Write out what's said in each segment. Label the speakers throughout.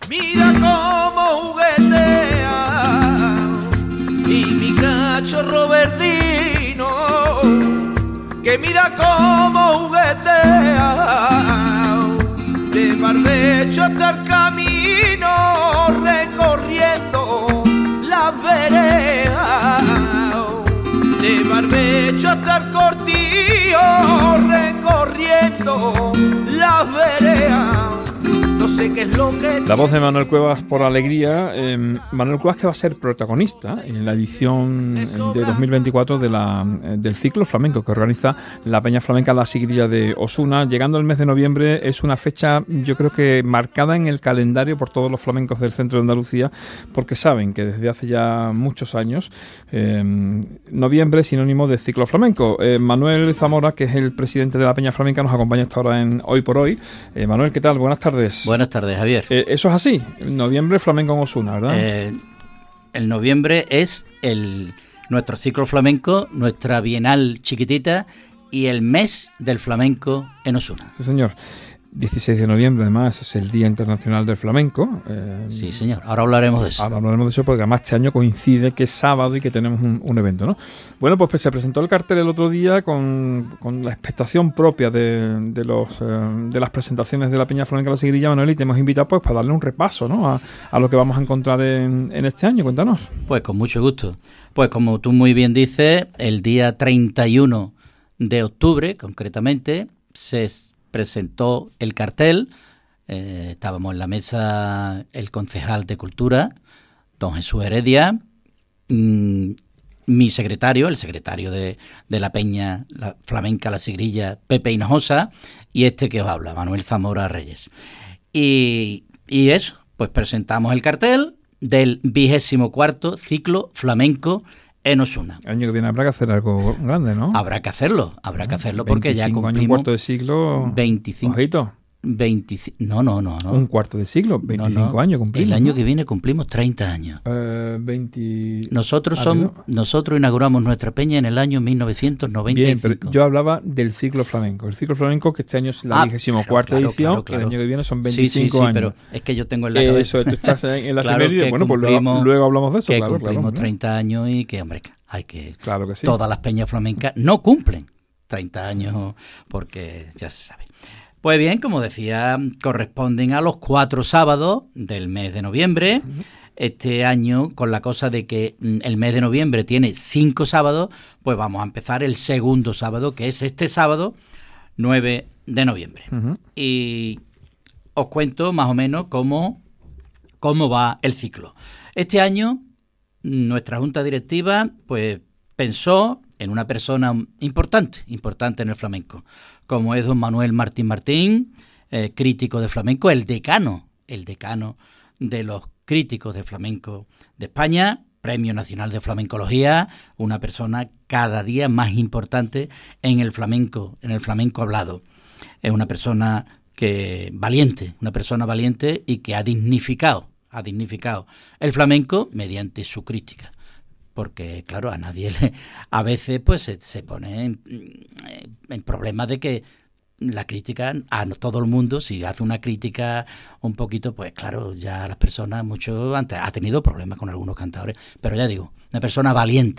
Speaker 1: Mira cómo juguetea y mi cachorro verdino, que mira cómo juguetea de barbecho hasta el camino, recorriendo las veredas, de barbecho hasta el cortillo, recorriendo las veredas. No sé qué es lo que...
Speaker 2: La voz de Manuel Cuevas por Alegría. Manuel Cuevas, que va a ser protagonista en la edición de 2024 del ciclo flamenco que organiza la Peña Flamenca La Sigrilla de Osuna. Llegando el mes de noviembre, es una fecha, yo creo que marcada en el calendario por todos los flamencos del centro de Andalucía, porque saben que desde hace ya muchos años noviembre es sinónimo de ciclo flamenco. Manuel Zamora, que es el presidente de la Peña Flamenca, nos acompaña hasta ahora en Hoy por Hoy. Manuel, ¿qué tal? Buenas tardes.
Speaker 3: Buenas tardes, Javier.
Speaker 2: Eso es así, noviembre flamenco en Osuna, ¿verdad?
Speaker 3: El noviembre es nuestro ciclo flamenco, nuestra bienal chiquitita y el mes del flamenco en Osuna.
Speaker 2: Sí, señor. 16 de noviembre, además, es el Día Internacional del Flamenco.
Speaker 3: Sí, señor. Ahora hablaremos de eso.
Speaker 2: Ahora hablaremos de eso porque además este año coincide que es sábado y que tenemos un evento, ¿no? Bueno, pues se presentó el cartel el otro día con la expectación propia de las presentaciones de la Peña Flamenca La Sigrilla, Manuel, y te hemos invitado pues para darle un repaso, ¿no? a lo que vamos a encontrar en este año. Cuéntanos.
Speaker 3: Pues con mucho gusto. Pues como tú muy bien dices, el día 31 de octubre, concretamente, se presentó el cartel. Estábamos en la mesa el concejal de Cultura, don Jesús Heredia, mi secretario, el secretario de la Peña la Flamenca La Sigrilla, Pepe Hinojosa, y este que os habla, Manuel Zamora Reyes. Y eso, pues presentamos el cartel del 24º ciclo flamenco en Osuna.
Speaker 2: El año que viene habrá que hacer algo grande, ¿no?
Speaker 3: Habrá que hacerlo porque ya cumplimos...
Speaker 2: años, un cuarto de siglo...
Speaker 3: 25.
Speaker 2: Ojito.
Speaker 3: 25, no.
Speaker 2: Un cuarto de siglo, 25 años cumplimos.
Speaker 3: El año que viene cumplimos 30 años.
Speaker 2: 20...
Speaker 3: Nosotros inauguramos nuestra peña en el año 1995.
Speaker 2: Bien, pero yo hablaba del ciclo flamenco. El ciclo flamenco, que este año es la 24ª edición, claro. El año que viene son 25 años.
Speaker 3: Pero es que yo tengo en la cabeza...
Speaker 2: Eso, tú estás en la
Speaker 3: claro,
Speaker 2: efeméride. Bueno, pues luego hablamos de eso.
Speaker 3: Que
Speaker 2: claro,
Speaker 3: cumplimos 30 años y que, hombre, hay que...
Speaker 2: Claro que sí.
Speaker 3: Todas las peñas flamencas no cumplen 30 años porque ya se sabe. Pues bien, como decía, corresponden a los 4 sábados del mes de noviembre. Este año, con la cosa de que el mes de noviembre tiene 5 sábados, pues vamos a empezar el segundo sábado, que es este sábado, 9 de noviembre. Y os cuento más o menos cómo va el ciclo. Este año, nuestra junta directiva, pues pensó en una persona importante en el flamenco, como es don Manuel Martín, crítico de flamenco, el decano de los críticos de flamenco de España, Premio Nacional de Flamencología, una persona cada día más importante en el flamenco hablado. Es una persona valiente y que ha dignificado el flamenco mediante su crítica. Porque, claro, a nadie a veces pues se pone en problemas de que la crítica, a todo el mundo, si hace una crítica un poquito, pues claro, ya las personas, mucho antes ha tenido problemas con algunos cantadores, pero ya digo, una persona valiente.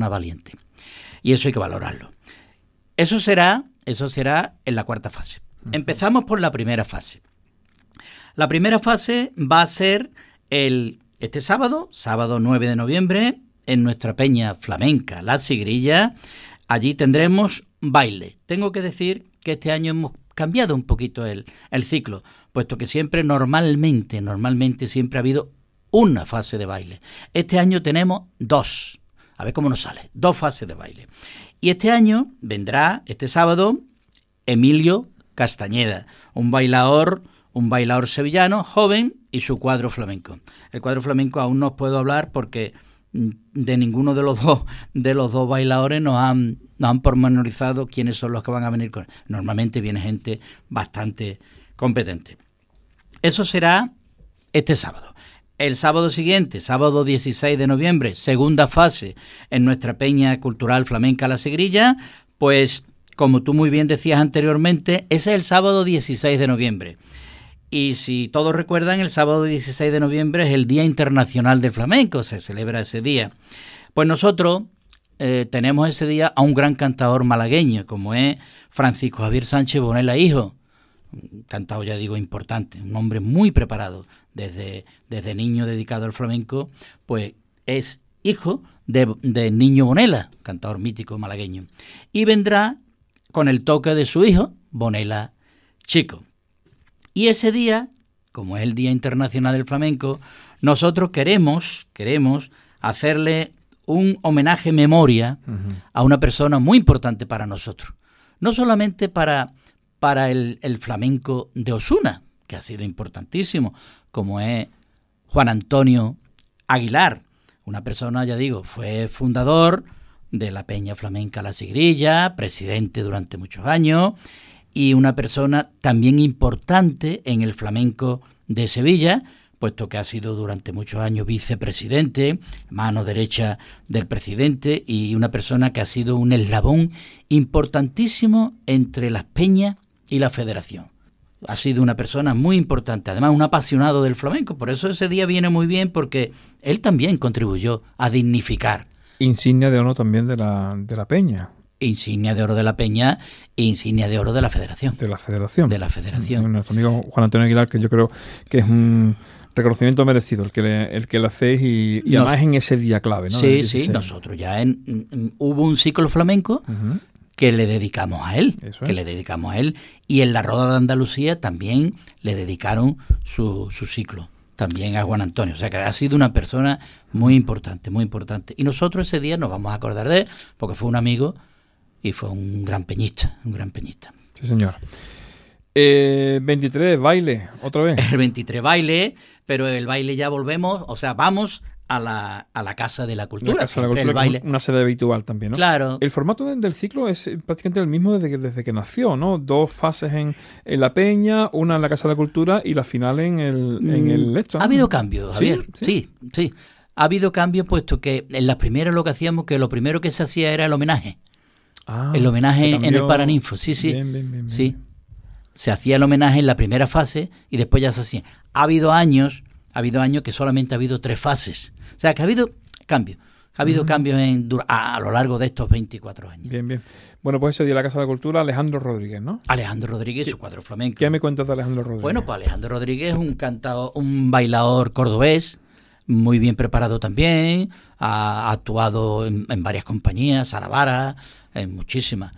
Speaker 3: Y eso hay que valorarlo. Eso será en la 4ª fase. Empezamos por la primera fase. La primera fase va a ser este sábado 9 de noviembre, en nuestra peña flamenca La Sigrilla. Allí tendremos baile. Tengo que decir que este año hemos cambiado un poquito el ciclo, puesto que siempre, normalmente siempre ha habido una fase de baile. Este año tenemos 2. A ver cómo nos sale. 2 fases de baile. Y este año vendrá, este sábado, Emilio Castañeda, un bailador sevillano, joven, y su cuadro flamenco. El cuadro flamenco aún no os puedo hablar porque de ninguno de los dos bailadores nos han pormenorizado quiénes son los que van a venir con él. Normalmente viene gente bastante competente. Eso será este sábado. El sábado siguiente, sábado 16 de noviembre, segunda fase en nuestra peña cultural flamenca La Sigrilla, pues como tú muy bien decías anteriormente, ese es el sábado 16 de noviembre. Y si todos recuerdan, el sábado 16 de noviembre es el Día Internacional del Flamenco, se celebra ese día. Pues nosotros tenemos ese día a un gran cantador malagueño, como es Francisco Javier Sánchez Bonela Hijo, un cantador, ya digo, importante, un hombre muy preparado, desde niño dedicado al flamenco, pues es hijo de Niño Bonela, cantador mítico malagueño, y vendrá con el toque de su hijo, Bonela Chico. Y ese día, como es el Día Internacional del Flamenco, nosotros queremos hacerle un homenaje memoria a una persona muy importante para nosotros. No solamente para el flamenco de Osuna, que ha sido importantísimo, como es Juan Antonio Aguilar, una persona, ya digo, fue fundador de la Peña Flamenca La Sigrilla, presidente durante muchos años, y una persona también importante en el flamenco de Sevilla, puesto que ha sido durante muchos años vicepresidente, mano derecha del presidente, y una persona que ha sido un eslabón importantísimo entre las peñas y la federación. Ha sido una persona muy importante, además un apasionado del flamenco, por eso ese día viene muy bien, porque él también contribuyó a dignificar.
Speaker 2: Insignia de oro también de la Peña.
Speaker 3: Insignia de oro de la Peña e insignia de oro de la Federación.
Speaker 2: De la Federación.
Speaker 3: De la Federación.
Speaker 2: Nuestro amigo Juan Antonio Aguilar, que yo creo que es un reconocimiento merecido el que lo hacéis y además en ese día clave, ¿no?
Speaker 3: Sí, nosotros ya hubo un ciclo flamenco que le dedicamos a él, y en la Roda de Andalucía también le dedicaron su ciclo, también a Juan Antonio, o sea que ha sido una persona muy importante, y nosotros ese día nos vamos a acordar de él, porque fue un amigo y fue un gran peñista.
Speaker 2: Sí, señor. 23, baile, otra vez.
Speaker 3: El 23 baile, pero el baile ya volvemos, o sea, vamos a la Casa de la Cultura.
Speaker 2: La Casa de la Cultura,
Speaker 3: el baile.
Speaker 2: Una sede habitual también, ¿no?
Speaker 3: Claro.
Speaker 2: El formato del ciclo es prácticamente el mismo desde que nació, ¿no? 2 fases en la Peña, una en la Casa de la Cultura y la final en el Lecho, ¿no?
Speaker 3: Ha habido cambios, Javier.
Speaker 2: Sí.
Speaker 3: Ha habido cambios, puesto que en las primeras lo que hacíamos, que lo primero que se hacía era el homenaje. El homenaje en el Paraninfo, sí.
Speaker 2: Bien.
Speaker 3: Sí. Se hacía el homenaje en la primera fase y después ya se hacía. Ha habido años que solamente ha habido 3 fases. O sea, que ha habido cambios. Ha habido cambios a lo largo de estos 24 años.
Speaker 2: Bien. Bueno, pues ese día la Casa de la Cultura, Alejandro Rodríguez, ¿no?
Speaker 3: Alejandro Rodríguez, su cuadro flamenco.
Speaker 2: ¿Qué me cuentas de Alejandro Rodríguez?
Speaker 3: Bueno, pues Alejandro Rodríguez es un bailador cordobés, muy bien preparado también, ha actuado en varias compañías, Saravara, en muchísimas,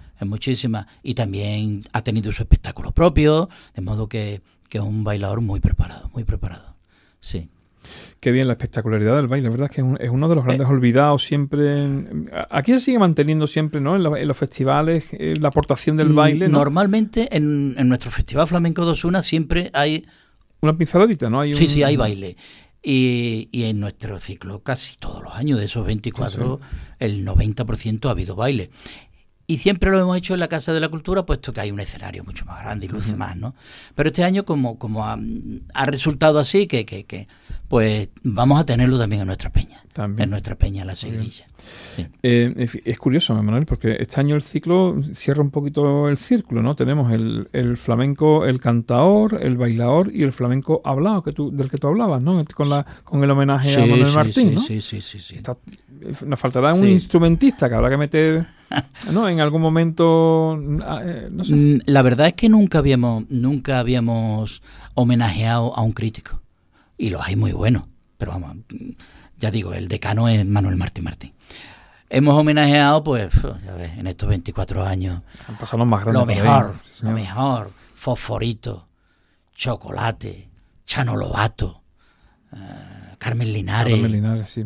Speaker 3: y también ha tenido su espectáculo propio, de modo que es un bailador muy preparado, sí.
Speaker 2: Qué bien la espectacularidad del baile, la verdad es que es uno de los grandes olvidados siempre. Aquí se sigue manteniendo siempre, ¿no? En los festivales, la aportación del baile, ¿no?
Speaker 3: Normalmente en nuestro Festival Flamenco de Osuna siempre hay
Speaker 2: una pinceladita, ¿no?
Speaker 3: Sí, hay baile. Y en nuestro ciclo casi todos los años, de esos 24, sí. El 90% ha habido baile. Y siempre lo hemos hecho en la Casa de la Cultura, puesto que hay un escenario mucho más grande y luce más, ¿no? Pero este año, como ha resultado así, que pues vamos a tenerlo también en nuestra peña. En nuestra peña, La Sigrilla. Sí.
Speaker 2: Es curioso, Manuel, porque este año el ciclo cierra un poquito el círculo, ¿no? Tenemos el flamenco, el cantaor, el bailador y el flamenco hablado del que tú hablabas, ¿no? Con el homenaje a Manuel Martín, ¿no?
Speaker 3: Sí.
Speaker 2: Nos faltará un instrumentista que habrá que meter, ¿no? En algún momento, no sé.
Speaker 3: La verdad es que nunca habíamos homenajeado a un crítico. Y los hay muy buenos. Pero vamos, ya digo, el decano es Manuel Martín. Hemos homenajeado, pues, ya ves, en estos 24 años.
Speaker 2: Han pasado los más grandes.
Speaker 3: Lo mejor. Fosforito, Chocolate, Chano Lobato, Carmen Linares.
Speaker 2: Sí.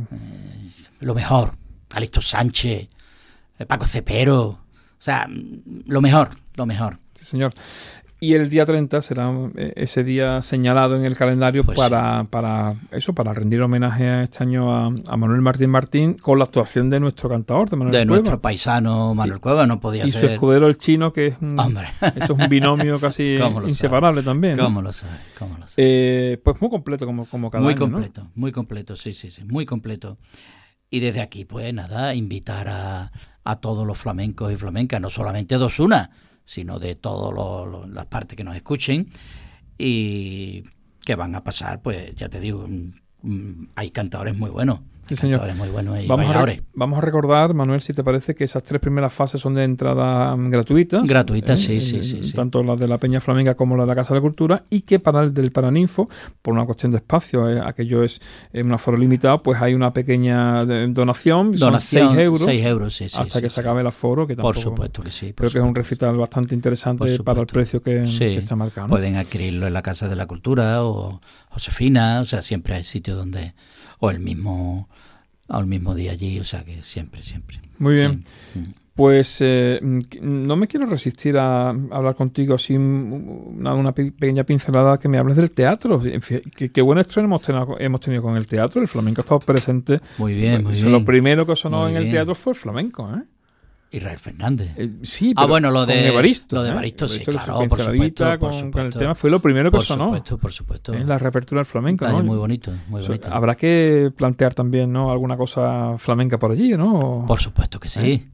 Speaker 3: Lo mejor. Calixto Sánchez, Paco Cepero. O sea, lo mejor.
Speaker 2: Sí, señor. Y el día 30 será ese día señalado en el calendario, pues para rendir homenaje este año a Manuel Martín con la actuación de nuestro cantador, de Manuel Cueva.
Speaker 3: Nuestro paisano Manuel Cueva, no podía ser.
Speaker 2: Y su escudero el Chino, que es eso es un binomio casi inseparable también, ¿no?
Speaker 3: ¿Cómo lo sabe?
Speaker 2: Pues muy completo como cada año, ¿no?
Speaker 3: Muy completo, sí, muy completo. Y desde aquí, pues nada, invitar a todos los flamencos y flamencas, no solamente de Osuna, sino de todas las partes que nos escuchen, y que van a pasar, pues ya te digo, hay cantadores muy buenos.
Speaker 2: Sí, señor.
Speaker 3: Muy buenos y
Speaker 2: bailadores. Vamos a recordar, Manuel, si te parece, que esas 3 primeras fases son de entrada gratuita.
Speaker 3: Gratuitas, sí.
Speaker 2: Tanto la de la Peña Flamenca como la de la Casa de la Cultura, y que para el del Paraninfo, por una cuestión de espacio, aquello es un aforo limitado, pues hay una pequeña donación, son 6 euros.
Speaker 3: 6 euros, sí.
Speaker 2: Hasta que se acabe el aforo, que tampoco,
Speaker 3: por supuesto que sí.
Speaker 2: Creo que es un recital bastante interesante para el precio que está marcado, ¿no?
Speaker 3: Pueden adquirirlo en la Casa de la Cultura o Josefina, o sea, siempre hay sitios donde, o el mismo día allí, o sea que siempre.
Speaker 2: Muy bien. Sí. Pues no me quiero resistir a hablar contigo así una pequeña pincelada, que me hables del teatro. Qué buen estreno hemos tenido con el teatro. El flamenco ha estado presente.
Speaker 3: Muy bien.
Speaker 2: Lo primero que sonó en el teatro fue el flamenco, ¿eh?
Speaker 3: Israel Fernández.
Speaker 2: Sí, pero
Speaker 3: lo de
Speaker 2: Evaristo.
Speaker 3: Lo de Evaristo, sí, claro, por supuesto.
Speaker 2: Con el tema fue lo primero que sonó.
Speaker 3: Por supuesto.
Speaker 2: Es la reapertura del flamenco, ¿no?
Speaker 3: Muy bonito.
Speaker 2: Habrá que plantear también, ¿no?, alguna cosa flamenca por allí, ¿no?
Speaker 3: Por supuesto que sí,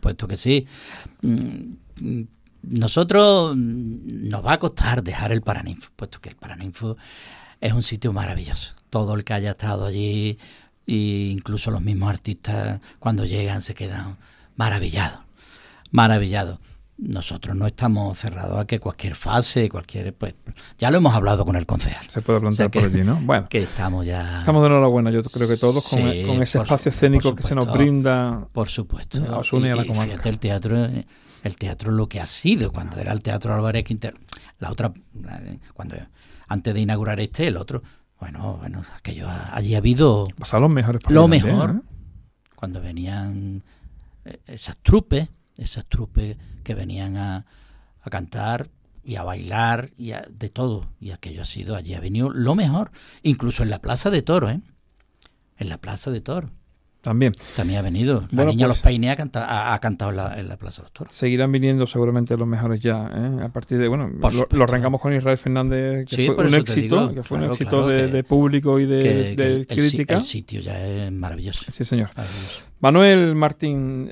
Speaker 3: Nosotros nos va a costar dejar el Paraninfo, puesto que el Paraninfo es un sitio maravilloso. Todo el que haya estado allí, e incluso los mismos artistas, cuando llegan se quedan maravillados. Nosotros no estamos cerrados a que cualquier fase, pues ya lo hemos hablado con el concejal.
Speaker 2: Se puede plantear por allí, ¿no? Bueno,
Speaker 3: que estamos de
Speaker 2: enhorabuena, yo creo que todos con ese espacio escénico que se nos brinda.
Speaker 3: Por supuesto.
Speaker 2: A Osuna y a la comarca.
Speaker 3: Fíjate, el teatro lo que ha sido cuando era el Teatro Álvarez Quintero. Cuando antes de inaugurar el otro. Bueno, aquello allí ha habido
Speaker 2: pasar los mejores
Speaker 3: lo mejor también, ¿eh? Cuando venían esas trupes que venían a cantar y a bailar y de todo, y aquello allí ha venido lo mejor, incluso en la Plaza de Toros, en la Plaza de Toros también ha venido la niña Los Peines ha cantado en la Plaza de los Toros.
Speaker 2: Seguirán viniendo seguramente los mejores ya, a partir de lo arrancamos con Israel Fernández, que fue un éxito, de público y de crítica.
Speaker 3: El sitio ya es maravilloso.
Speaker 2: Sí, señor. Manuel Martín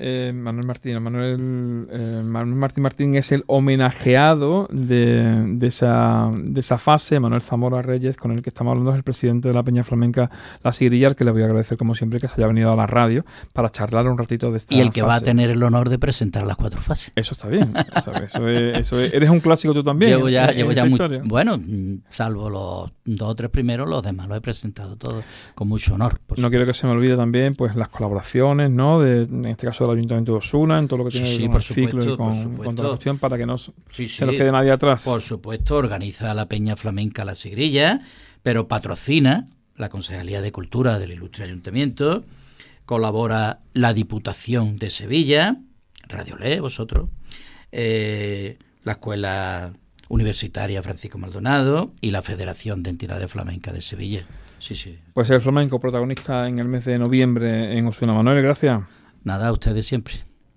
Speaker 2: es el homenajeado de esa fase. Manuel Zamora Reyes, con el que estamos hablando, es el presidente de la Peña Flamenca La Sigrilla, al que le voy a agradecer como siempre que se haya venido a la radio para charlar un ratito de esta
Speaker 3: y el que
Speaker 2: fase.
Speaker 3: Va a tener el honor de presentar las 4 fases.
Speaker 2: Eso está bien, eso es. Eres un clásico tú también.
Speaker 3: Llevo ya bueno, salvo los 2 o 3 primeros, los demás los he presentado todos con mucho honor.
Speaker 2: No quiero que se me olvide también pues las colaboraciones, ¿no? En este caso del Ayuntamiento de Osuna, en todo lo que tiene con el ciclo y con toda la cuestión, para que no se nos quede nadie atrás.
Speaker 3: Por supuesto, organiza la Peña Flamenca La Sigrilla, pero patrocina la Concejalía de Cultura del Ilustre Ayuntamiento, colabora la Diputación de Sevilla, Radio Le, vosotros, la Escuela Universitaria Francisco Maldonado y la Federación de Entidades Flamencas de Sevilla. Sí.
Speaker 2: Pues el flamenco protagonista en el mes de noviembre en Osuna. Manuel, gracias.
Speaker 3: Nada, a ustedes siempre.